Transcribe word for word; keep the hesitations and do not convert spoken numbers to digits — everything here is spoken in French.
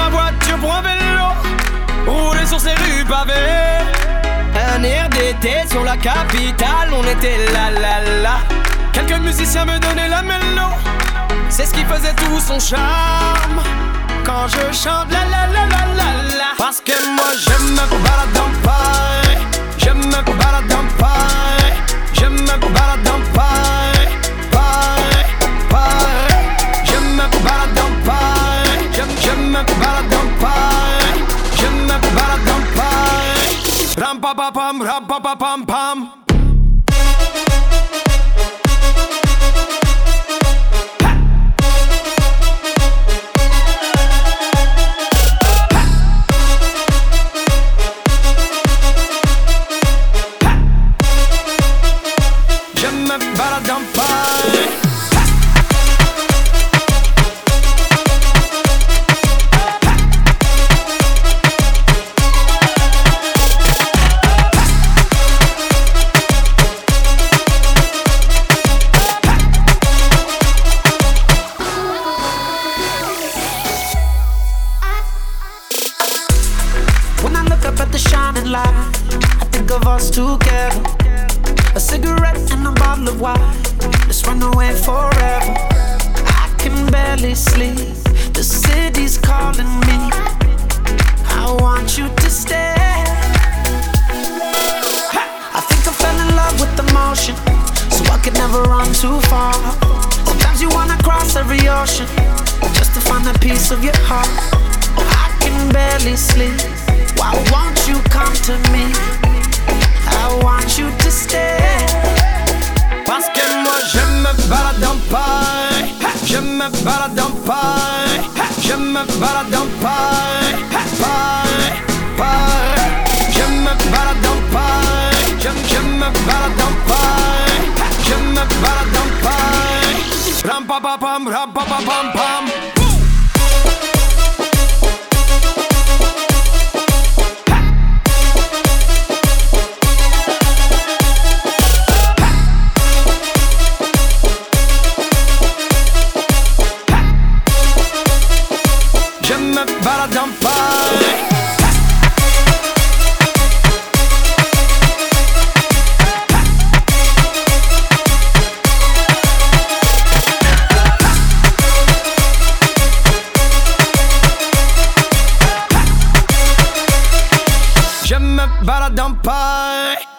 ma voiture pour un vélo, rouler sur ces rues pavées. Un air d'été sur la capitale, on était là là là. Quelques musiciens me donnaient la mélo, c'est ce qui faisait tout son charme. Quand je chante la la la la la la. Parce que moi je me balade dans Paris, je me balade dans Paris, je me balade dans Paris, Paris, Paris. Je me balade dans Paris, je, je me balade dans Paris, je me balade dans Paris. Ram pa pa pam, ram pa pa pam pam. Together, a cigarette and a bottle of wine. Let's run away forever. I can barely sleep. The city's calling me. I want you to stay. I think I fell in love with the motion, so I could never run too far. Sometimes you wanna cross every ocean just to find a piece of your heart. I can barely sleep. Why won't you come to me? I want you to stay. Parce que moi je me balade dans Paris, je me balade dans Paris, je me balade dans Paris, Paris, Paris. Je me balade dans Paris, je, je me balade dans Paris, je me balade dans Paris. Ram pa pa pam, ram pa pa pam pam. Je me balade dans Paris.